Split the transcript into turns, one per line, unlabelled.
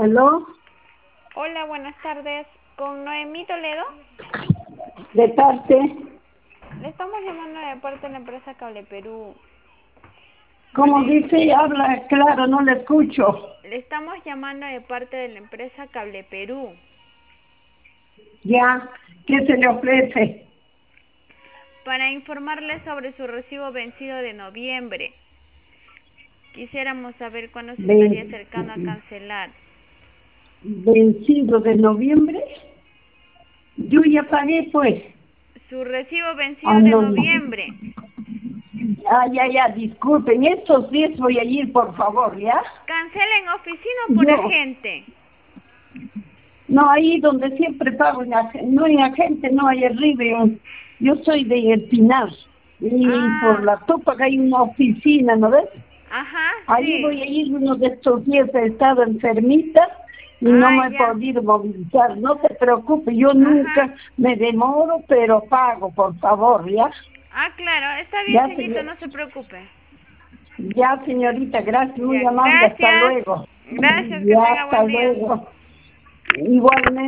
¿Aló?
Hola, buenas tardes. ¿Con Noemí Toledo?
¿De parte?
Le estamos llamando de parte de la empresa Cable Perú.
¿Cómo
Para
dice? Habla claro, no le escucho.
Le estamos llamando de parte de la empresa Cable Perú
Ya, ¿qué se le ofrece?
para informarle sobre su recibo vencido de noviembre. Quisiéramos saber cuándo se estaría
Ven-
acercando a cancelar.
Vencido de noviembre. Yo ya pagué, pues.
Su recibo
Ah,
vencido de
no, no.
noviembre.
Ya, disculpen. Estos días voy a ir, por favor, ¿ya?
¿Cancela en oficina o por
Yo,
agente?
no, ahí donde siempre pago, no en agente, no, ahí arriba. Yo soy de El Pinar. Y por
Ah,
la Topa hay una oficina, ¿no ves?
ajá,
Allí
sí.
voy a ir uno de estos días, he estado enfermita y no
Ah,
me he
ya.
podido movilizar. No se preocupe, yo
Ajá.
nunca me demoro, pero pago, por favor, ¿ya?
Ah, claro. Está bien,
Ya,
señorita,
señor,
no se preocupe.
ya, señorita, gracias,
Ya,
muy amable, hasta
gracias.
luego.
Gracias, que
Ya,
tenga
hasta
buen día.
luego. Igualmente.